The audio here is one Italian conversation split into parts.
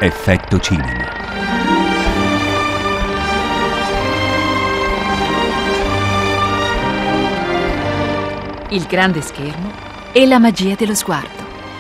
Effetto cinema. Il grande schermo e la magia dello sguardo.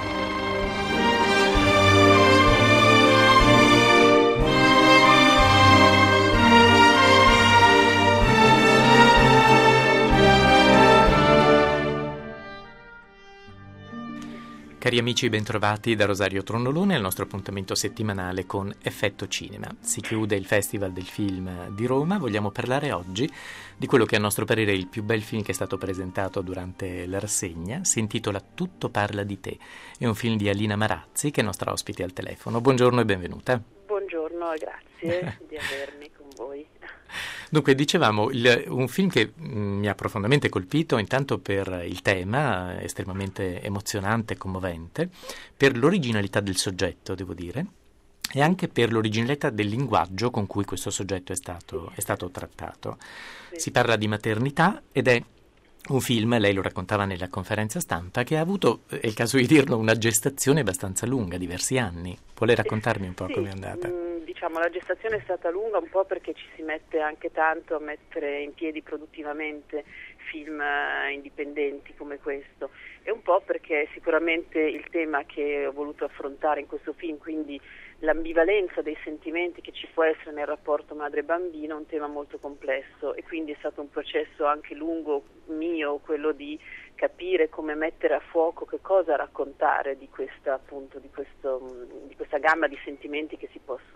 Cari amici, bentrovati da Rosario Tronnolone al nostro appuntamento settimanale con Effetto Cinema. Si chiude il Festival del Film di Roma. Vogliamo parlare oggi di quello che a nostro parere è il più bel film che è stato presentato durante la rassegna. Si intitola Tutto parla di te. È un film di Alina Marazzi, che è nostra ospite al telefono. Buongiorno e benvenuta. Buongiorno e grazie di avermi con voi. Dunque, dicevamo, un film che mi ha profondamente colpito, intanto per il tema, estremamente emozionante e commovente, per l'originalità del soggetto, devo dire, e anche per l'originalità del linguaggio con cui questo soggetto è stato trattato. Sì. Si parla di maternità ed è un film, lei lo raccontava nella conferenza stampa, che ha avuto, è il caso di dirlo, una gestazione abbastanza lunga, diversi anni. Vuole raccontarmi un po' Sì, com'è andata? Diciamo, la gestazione è stata lunga un po' perché ci si mette anche tanto a mettere in piedi produttivamente film indipendenti come questo, e un po' perché sicuramente il tema che ho voluto affrontare in questo film, quindi l'ambivalenza dei sentimenti che ci può essere nel rapporto madre-bambino, è un tema molto complesso, e quindi è stato un processo anche lungo mio, quello di capire come mettere a fuoco, che cosa raccontare di questa, appunto, di questa gamma di sentimenti di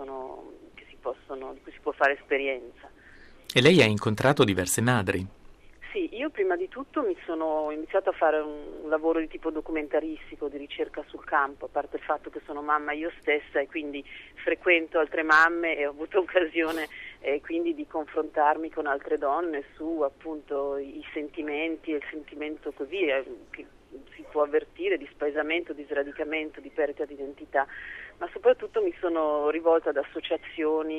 cui si può fare esperienza. E lei ha incontrato diverse madri. Sì, io prima di tutto ho iniziato a fare un lavoro di tipo documentaristico, di ricerca sul campo, a parte il fatto che sono mamma io stessa e quindi frequento altre mamme, e ho avuto occasione quindi di confrontarmi con altre donne su appunto i sentimenti e il sentimento così che si può avvertire di spaesamento, di sradicamento, di perdita di identità, ma soprattutto mi sono rivolta ad associazioni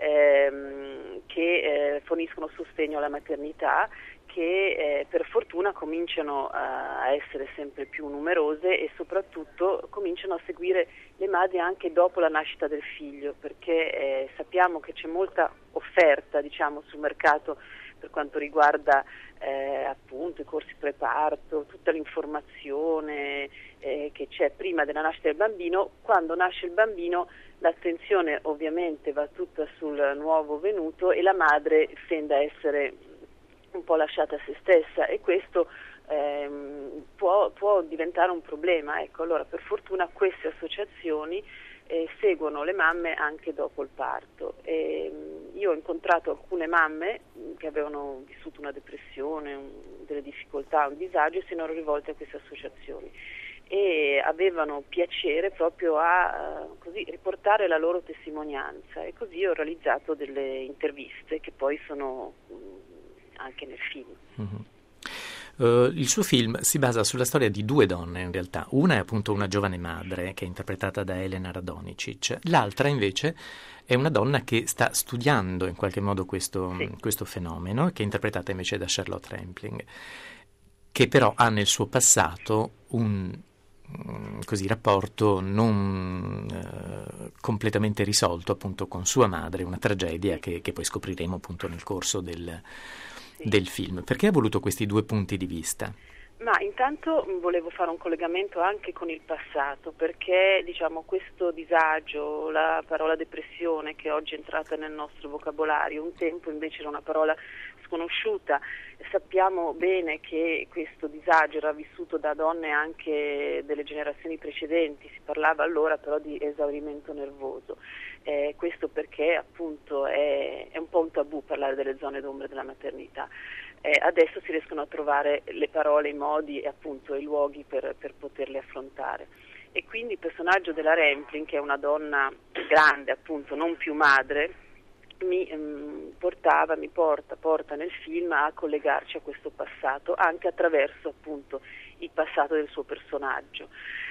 che forniscono sostegno alla maternità, che per fortuna cominciano a essere sempre più numerose, e soprattutto cominciano a seguire le madri anche dopo la nascita del figlio, perché sappiamo che c'è molta offerta, diciamo, sul mercato per quanto riguarda appunto i corsi preparto, tutta l'informazione che c'è prima della nascita del bambino. Quando nasce il bambino l'attenzione ovviamente va tutta sul nuovo venuto e la madre tende a essere un po' lasciata a se stessa, e questo può diventare un problema. Ecco, allora per fortuna queste associazioni seguono le mamme anche dopo il parto. Io ho incontrato alcune mamme che avevano vissuto una depressione, delle difficoltà, un disagio, e si erano rivolte a queste associazioni e avevano piacere proprio a così riportare la loro testimonianza, e così ho realizzato delle interviste che poi sono anche nel film. Mm-hmm. Il suo film si basa sulla storia di due donne, in realtà. Una è appunto una giovane madre, che è interpretata da Elena Radonicic. L'altra invece è una donna che sta studiando in qualche modo questo fenomeno, che è interpretata invece da Charlotte Rampling, che però ha nel suo passato un rapporto non completamente risolto appunto con sua madre, una tragedia che poi scopriremo appunto nel corso del film. Perché ha voluto questi due punti di vista? Ma intanto volevo fare un collegamento anche con il passato, perché diciamo questo disagio, la parola depressione che oggi è entrata nel nostro vocabolario, un tempo invece era una parola sconosciuta. Sappiamo bene che questo disagio era vissuto da donne anche delle generazioni precedenti, si parlava allora però di esaurimento nervoso. Questo perché appunto è un po' un tabù parlare delle zone d'ombra della maternità. Adesso si riescono a trovare le parole, i modi e appunto i luoghi per poterle affrontare. E quindi il personaggio della Rampling, che è una donna grande, appunto non più madre, porta nel film a collegarci a questo passato anche attraverso appunto il passato del suo personaggio.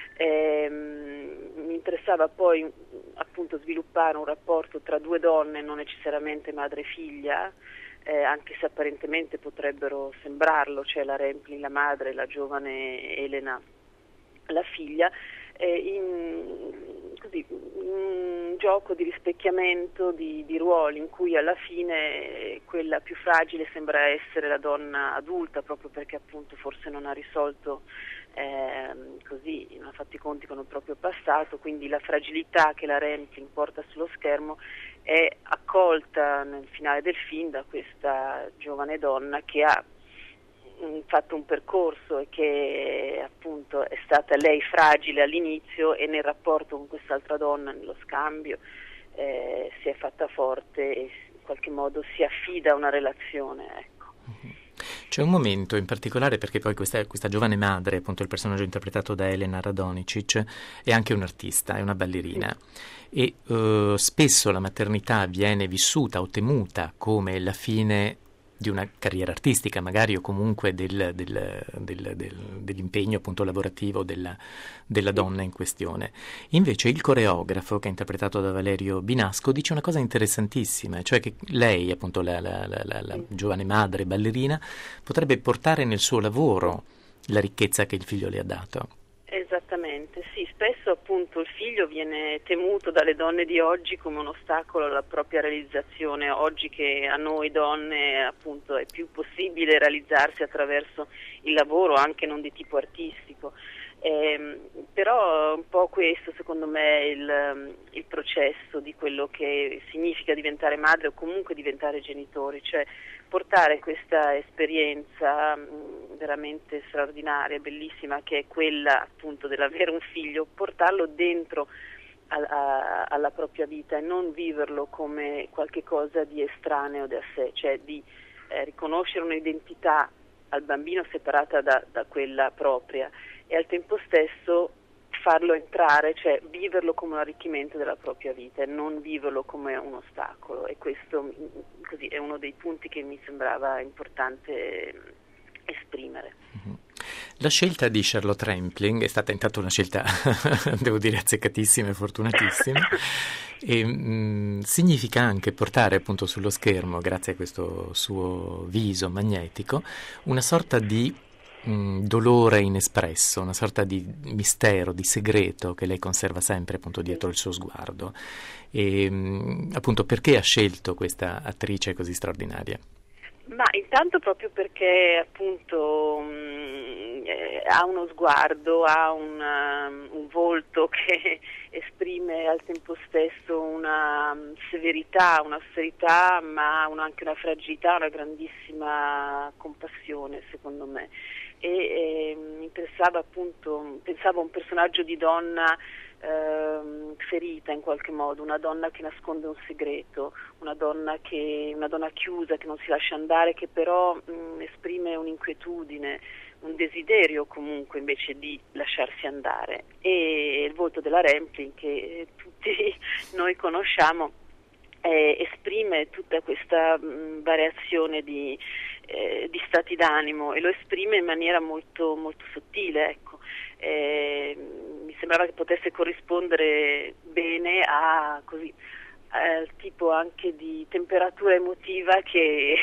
Mi interessava poi appunto sviluppare un rapporto tra due donne, non necessariamente madre e figlia, anche se apparentemente potrebbero sembrarlo, cioè la Rampling la madre, la giovane Elena la figlia, così un gioco di rispecchiamento di ruoli, in cui alla fine quella più fragile sembra essere la donna adulta, proprio perché appunto forse non ha risolto così, non ha fatto i conti con il proprio passato, quindi la fragilità che la Rampling porta sullo schermo è accolta nel finale del film da questa giovane donna che ha fatto un percorso e che appunto è stata lei fragile all'inizio, e nel rapporto con quest'altra donna, nello scambio, si è fatta forte e in qualche modo si affida a una relazione, ecco. C'è un momento in particolare, perché poi questa giovane madre, appunto il personaggio interpretato da Elena Radonicic, è anche un'artista, è una ballerina, e spesso la maternità viene vissuta o temuta come la fine di una carriera artistica magari, o comunque dell'impegno appunto lavorativo della donna in questione. Invece il coreografo, che è interpretato da Valerio Binasco, dice una cosa interessantissima, cioè che lei, appunto la giovane madre ballerina, potrebbe portare nel suo lavoro la ricchezza che il figlio le ha dato. Esattamente, sì, spesso appunto il figlio viene temuto dalle donne di oggi come un ostacolo alla propria realizzazione, oggi che a noi donne appunto è più possibile realizzarsi attraverso il lavoro, anche non di tipo artistico. Però un po' questo secondo me è il processo di quello che significa diventare madre o comunque diventare genitori, cioè portare questa esperienza veramente straordinaria, bellissima, che è quella appunto dell'avere un figlio, portarlo dentro alla propria vita e non viverlo come qualche cosa di estraneo da sé, cioè di riconoscere un'identità al bambino separata da quella propria, e al tempo stesso farlo entrare, cioè viverlo come un arricchimento della propria vita e non viverlo come un ostacolo. E questo così è uno dei punti che mi sembrava importante esprimere. La scelta di Charlotte Rampling è stata intanto una scelta, devo dire, azzeccatissima e fortunatissima, e significa anche portare appunto sullo schermo, grazie a questo suo viso magnetico, una sorta di dolore inespresso, una sorta di mistero, di segreto che lei conserva sempre appunto dietro il suo sguardo. E appunto, perché ha scelto questa attrice così straordinaria? Ma intanto proprio perché appunto ha uno sguardo, ha un volto che esprime al tempo stesso una severità, un'austerità, ma anche una fragilità, una grandissima compassione, secondo me. E mi interessava appunto, pensavo a un personaggio di donna ferita in qualche modo, una donna che nasconde un segreto, una donna chiusa, che non si lascia andare, che però esprime un'inquietudine, un desiderio comunque invece di lasciarsi andare. E il volto della Rampling, che tutti noi conosciamo, esprime tutta questa variazione di stati d'animo, e lo esprime in maniera molto, molto sottile, ecco. Mi sembrava che potesse corrispondere bene al tipo anche di temperatura emotiva che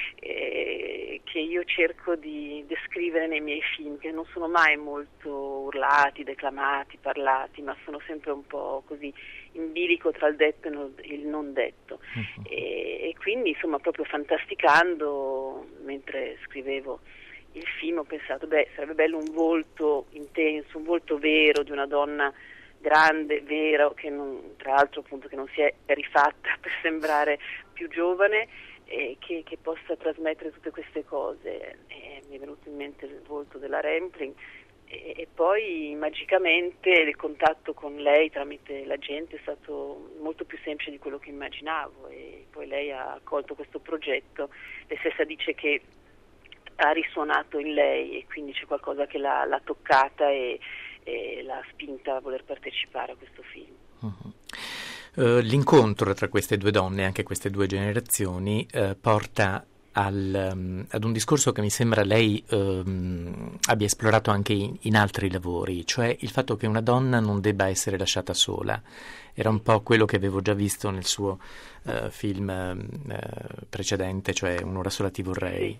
io cerco di descrivere nei miei film, che non sono mai molto urlati, declamati, parlati, ma sono sempre un po' così in bilico tra il detto e il non detto. E quindi insomma, proprio fantasticando mentre scrivevo il film, ho pensato sarebbe bello un volto intenso, un volto vero di una donna grande, vera, che non, tra l'altro appunto che non si è rifatta per sembrare più giovane, e che possa trasmettere tutte queste cose. E mi è venuto in mente il volto della Rampling, e poi magicamente il contatto con lei tramite la gente è stato molto più semplice di quello che immaginavo, e poi lei ha accolto questo progetto. Lei stessa dice che ha risuonato in lei, e quindi c'è qualcosa che l'ha toccata e l'ha spinta a voler partecipare a questo film. L'incontro tra queste due donne, anche queste due generazioni, porta ad un discorso che mi sembra lei abbia esplorato anche in altri lavori, cioè il fatto che una donna non debba essere lasciata sola. Era un po' quello che avevo già visto nel suo film precedente, cioè Un'ora sola ti vorrei.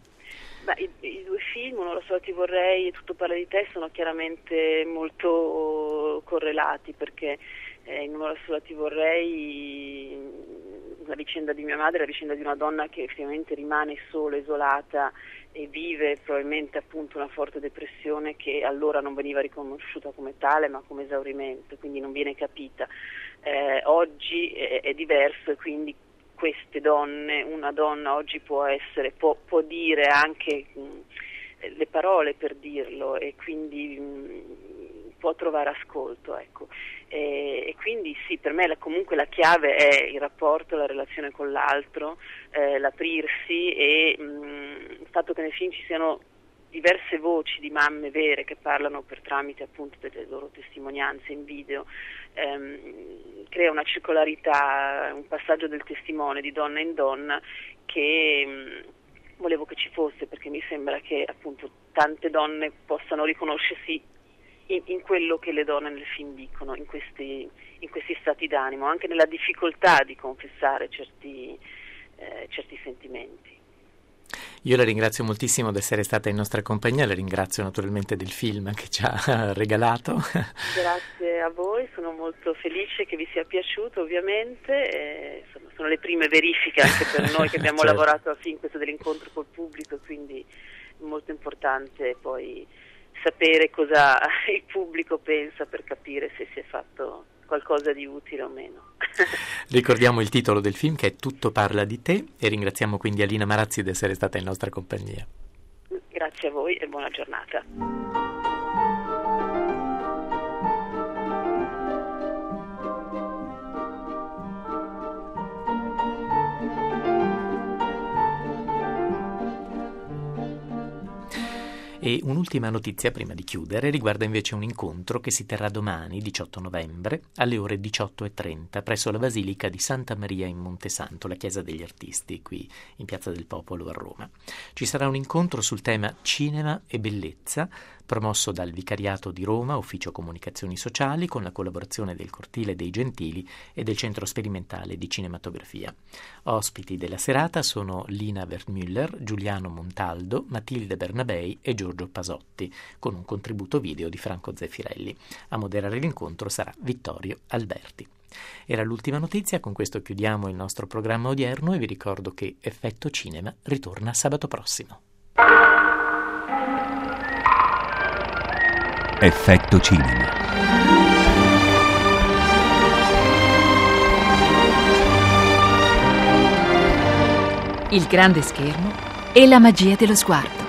I due film, Un'ora sola ti vorrei e Tutto parla di te, sono chiaramente molto correlati, perché in Un'ora sola ti vorrei, la vicenda di mia madre è la vicenda di una donna che effettivamente rimane sola, isolata e vive probabilmente appunto una forte depressione che allora non veniva riconosciuta come tale ma come esaurimento, quindi non viene capita. Oggi è diverso, e quindi queste donne, una donna oggi può dire anche le parole per dirlo, e quindi può trovare ascolto, ecco. E quindi sì, per me comunque la chiave è il rapporto, la relazione con l'altro, l'aprirsi, e il fatto che nel film ci siano diverse voci di mamme vere che parlano per tramite appunto delle loro testimonianze in video, crea una circolarità, un passaggio del testimone di donna in donna che volevo che ci fosse, perché mi sembra che appunto tante donne possano riconoscersi in quello che le donne nel film dicono, in questi stati d'animo, anche nella difficoltà di confessare certi sentimenti. Io la ringrazio moltissimo di essere stata in nostra compagnia, la ringrazio naturalmente del film che ci ha regalato. Grazie a voi, sono molto felice che vi sia piaciuto, ovviamente, sono le prime verifiche anche per noi che abbiamo certo. lavorato a film questo dell'incontro col pubblico, quindi è molto importante poi sapere cosa il pubblico pensa per capire se si è fatto qualcosa di utile o meno. Ricordiamo il titolo del film, che è Tutto parla di te, e ringraziamo quindi Alina Marazzi di essere stata in nostra compagnia. Grazie a voi e buona giornata. E un'ultima notizia prima di chiudere riguarda invece un incontro che si terrà domani, 18 novembre, alle ore 18:30 presso la Basilica di Santa Maria in Montesanto, la Chiesa degli Artisti, qui in Piazza del Popolo a Roma. Ci sarà un incontro sul tema Cinema e Bellezza, promosso dal Vicariato di Roma, Ufficio Comunicazioni Sociali, con la collaborazione del Cortile dei Gentili e del Centro Sperimentale di Cinematografia. Ospiti della serata sono Lina Wertmüller, Giuliano Montaldo, Matilde Bernabei e Giorgio Pasotti, con un contributo video di Franco Zeffirelli. A moderare l'incontro sarà Vittorio Alberti. Era l'ultima notizia, con questo chiudiamo il nostro programma odierno e vi ricordo che Effetto Cinema ritorna sabato prossimo. Effetto Cinema. Il grande schermo e la magia dello sguardo.